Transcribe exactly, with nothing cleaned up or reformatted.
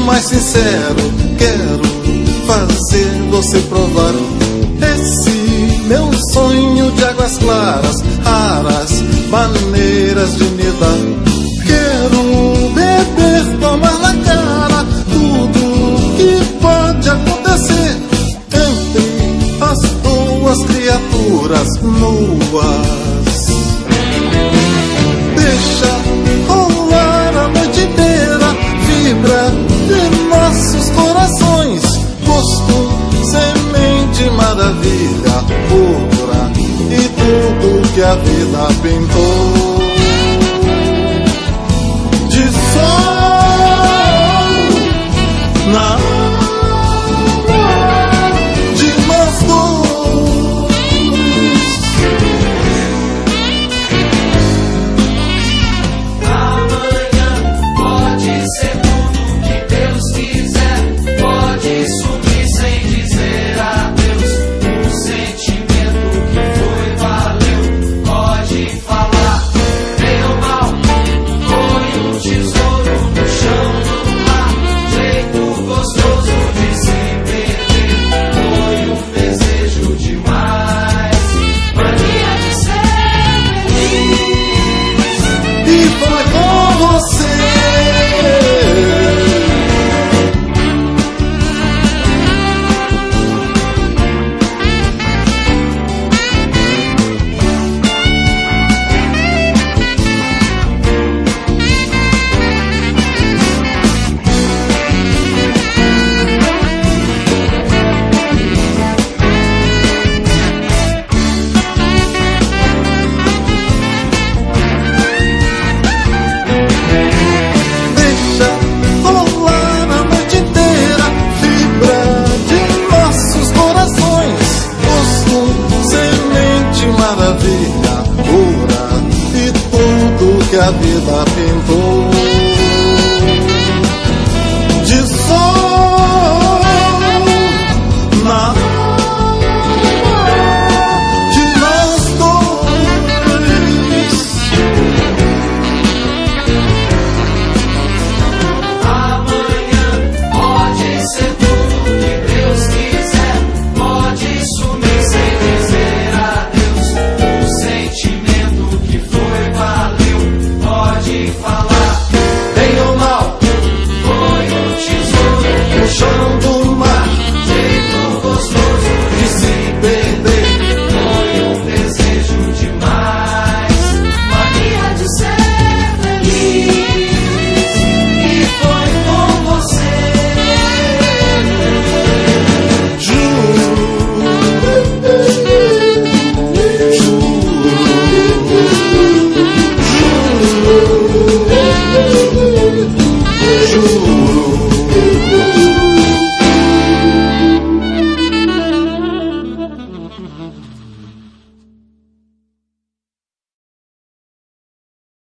mais sincero, quero fazer você provar esse meu sonho de águas claras, raras maneiras de me dar. Quero beber, tomar na cara tudo que pode acontecer entre as duas criaturas nuas. Deixa rolar a noite inteira, vibra de nossos corações, gosto, semente, maravilha pura e tudo que a vida pintou de sol na alma de nós dois. Amanhã pode ser tudo que Deus quiser, pode sumir sem dizer adeus. Um sentimento que foi, valeu, pode falar bem ou mal. Foi um tesouro no chão do mar, jeito gostoso de se perder. Foi um desejo demais, mania de ser feliz. E foi com você. Deixa rolar a noite inteira, vibra de nossos corações, gosto, semente, maravilha pura e tudo que a vida